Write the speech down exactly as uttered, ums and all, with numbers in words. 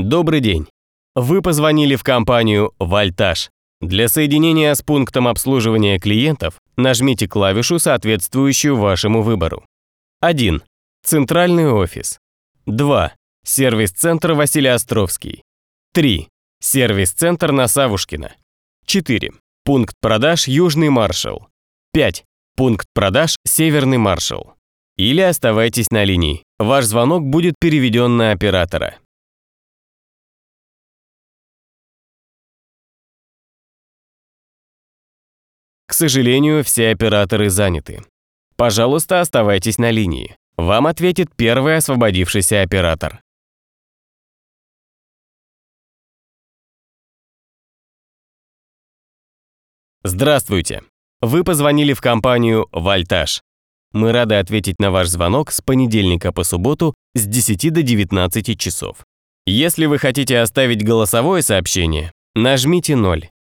Добрый день. Вы позвонили в компанию «Вольтаж». Для соединения с пунктом обслуживания клиентов нажмите клавишу, соответствующую вашему выбору. один. Центральный офис. два. Сервис-центр Василий Островский. три. Сервис-центр на Савушкина. четыре. Пункт продаж Южный Маршал. пять. Пункт продаж Северный Маршал. Или оставайтесь на линии. Ваш звонок будет переведен на оператора. К сожалению, все операторы заняты. Пожалуйста, оставайтесь на линии. Вам ответит первый освободившийся оператор. Здравствуйте. Вы позвонили в компанию «Вольтаж». Мы рады ответить на ваш звонок с понедельника по субботу с десяти до девятнадцати часов. Если вы хотите оставить голосовое сообщение, нажмите ноль.